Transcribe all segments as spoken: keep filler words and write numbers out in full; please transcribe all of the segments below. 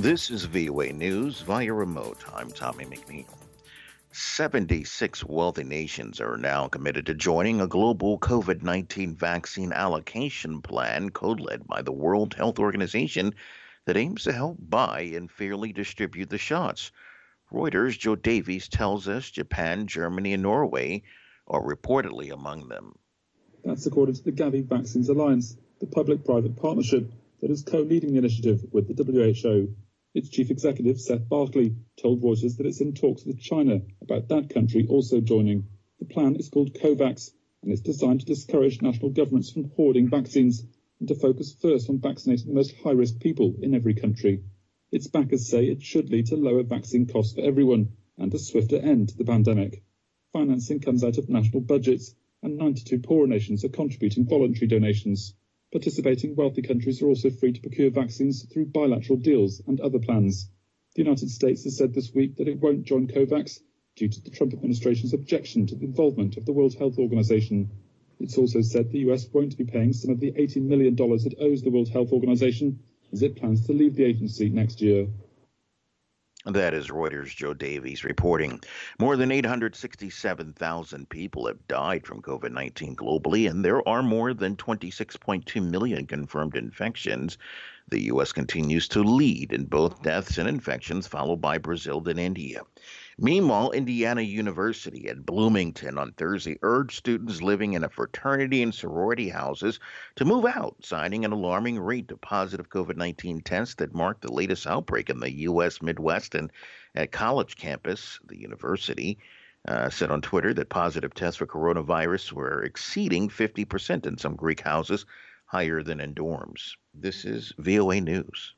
This is V O A News via remote. I'm Tommy McNeil. seventy-six wealthy nations are now committed to joining a global COVID nineteen vaccine allocation plan co-led by the World Health Organization that aims to help buy and fairly distribute the shots. Reuters' Joe Davies tells us Japan, Germany, and Norway are reportedly among them. That's according to the Gavi Vaccines Alliance, the public-private partnership that is co-leading the initiative with the W H O. Its chief executive, Seth Barkley, told Reuters that it's in talks with China about that country also joining. The plan is called COVAX, and it's designed to discourage national governments from hoarding vaccines and to focus first on vaccinating the most high-risk people in every country. Its backers say it should lead to lower vaccine costs for everyone and a swifter end to the pandemic. Financing comes out of national budgets, and ninety-two poorer nations are contributing voluntary donations. Participating wealthy countries are also free to procure vaccines through bilateral deals and other plans. The United States has said this week that it won't join COVAX due to the Trump administration's objection to the involvement of the World Health Organization. It's also said the U S won't be paying some of the eighty million dollars it owes the World Health Organization as it plans to leave the agency next year. That is Reuters' Joe Davies reporting. More than eight hundred sixty-seven thousand people have died from COVID nineteen globally, and there are more than twenty-six point two million confirmed infections. The U S continues to lead in both deaths and infections, followed by Brazil and India. Meanwhile, Indiana University at Bloomington on Thursday urged students living in a fraternity and sorority houses to move out, citing an alarming rate of positive COVID nineteen tests that marked the latest outbreak in the U S Midwest. And at college campus, the university uh, said on Twitter that positive tests for coronavirus were exceeding fifty percent in some Greek houses, higher than in dorms. This is V O A News.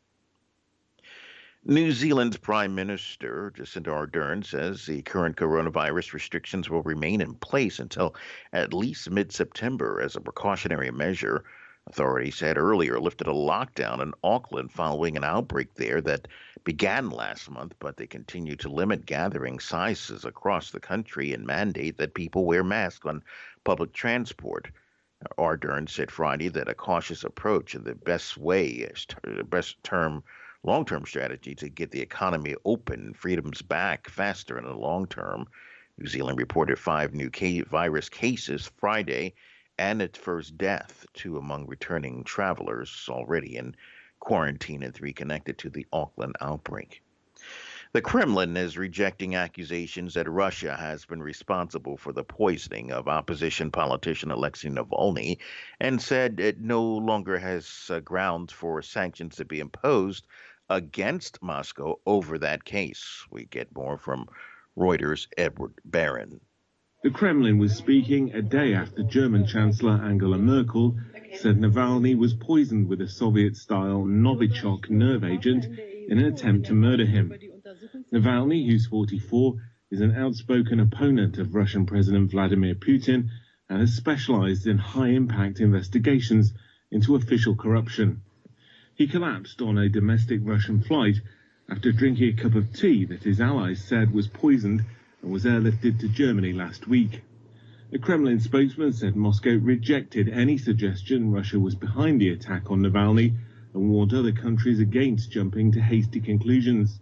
New Zealand's Prime Minister Jacinda Ardern says the current coronavirus restrictions will remain in place until at least mid-September as a precautionary measure. Authorities had earlier lifted a lockdown in Auckland following an outbreak there that began last month, but they continue to limit gathering sizes across the country and mandate that people wear masks on public transport. Ardern said Friday that a cautious approach is the best way, the best term long-term strategy to get the economy open and freedoms back faster in the long term. New Zealand reported five new virus cases Friday and its first death, two among returning travelers already in quarantine and three connected to the Auckland outbreak. The Kremlin is rejecting accusations that Russia has been responsible for the poisoning of opposition politician Alexei Navalny and said it no longer has uh, grounds for sanctions to be imposed against Moscow over that case. We get more from Reuters' Edward Barron. The Kremlin was speaking a day after German Chancellor Angela Merkel said Navalny was poisoned with a Soviet-style Novichok nerve agent in an attempt to murder him. Navalny, who's forty-four, is an outspoken opponent of Russian President Vladimir Putin and has specialized in high-impact investigations into official corruption. He collapsed on a domestic Russian flight after drinking a cup of tea that his allies said was poisoned and was airlifted to Germany last week. A Kremlin spokesman said Moscow rejected any suggestion Russia was behind the attack on Navalny and warned other countries against jumping to hasty conclusions.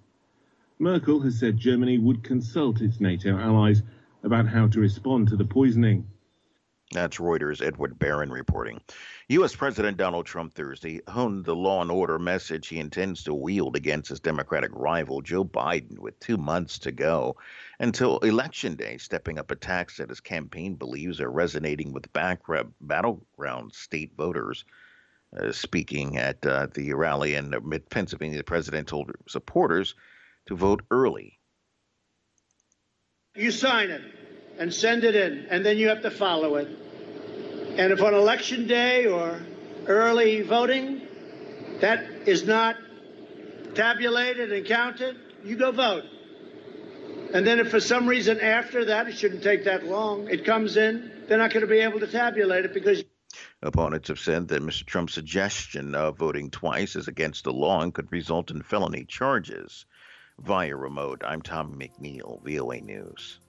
Merkel has said Germany would consult its NATO allies about how to respond to the poisoning. That's Reuters' Edward Barron reporting. U S. President Donald Trump Thursday honed the law and order message he intends to wield against his Democratic rival Joe Biden with two months to go until Election Day, stepping up attacks that his campaign believes are resonating with back battleground state voters. Uh, speaking at uh, the rally in mid-Pennsylvania, the president told supporters to vote early. You sign it and send it in, and then you have to follow it. And if on election day or early voting, that is not tabulated and counted, you go vote. And then if for some reason after that, it shouldn't take that long, it comes in, they're not going to be able to tabulate it because... Opponents have said that Mister Trump's suggestion of voting twice is against the law and could result in felony charges. Via remote, I'm Tom McNeil, V O A News.